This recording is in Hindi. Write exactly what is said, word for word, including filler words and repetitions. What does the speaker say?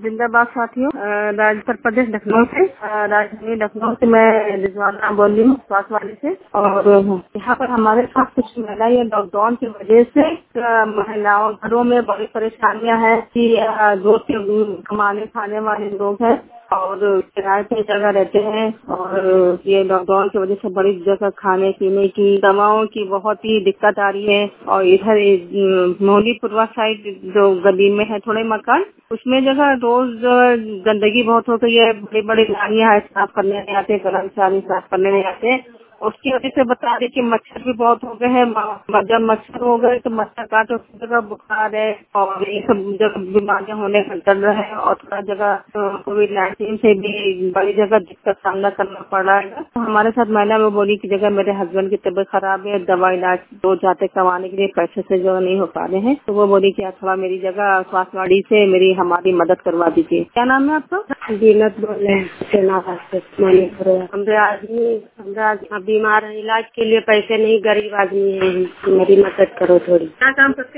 जिंदाबाद साथियों। अ, राज्य उत्तर प्रदेश लखनऊ से, अ, राजधानी लखनऊ से मैं रिजवाना बोल रही हूँ, स्वास्थ्य वाली से। और यहाँ पर हमारे साथ कुछ महिलाएं लॉकडाउन की वजह से अ, महिलाओं घरों में बड़ी परेशानियां हैं कि अ, रोज के कमाने खाने वाले लोग हैं और किराए पे जगह रहते हैं और ये लॉकडाउन की वजह से बड़ी जगह खाने पीने की दवाओं की बहुत ही दिक्कत आ रही है। और इधर मोहनीपुरवा साइड जो गली में है थोड़े मकान, उसमें जगह रोज गंदगी बहुत हो गई है। बड़ी बड़ी गाड़ियां साफ करने नहीं आते, कर्मचारी साफ करने नहीं आते। उसकी वजह से बता दें कि मच्छर भी बहुत हो गए हैं। जब मच्छर हो गए तो मच्छर काट उसकी जगह बुखार है और ये सब जगह बीमारियां होने का डर रहा है। और थोड़ा जगह कोविड नाइन्टीन से भी बड़ी जगह दिक्कत सामना करना पड़ रहा है। तो हमारे साथ महिला वो बोली की जगह मेरे हस्बैंड की तबीयत खराब है, दवा इलाज रोज जाते करवाने के लिए पैसे से जो नहीं हो पा रहे हैं, तो वो बोली की आप थोड़ा मेरी जगह स्वास्थ्यवाड़ी से मेरी हमारी मदद करवा दीजिए। क्या नाम है आपका? जीनत बोले हमरे आदमी हमरा बीमार है, इलाज के लिए पैसे नहीं, गरीब आदमी है, मेरी मदद करो थोड़ी। क्या काम करते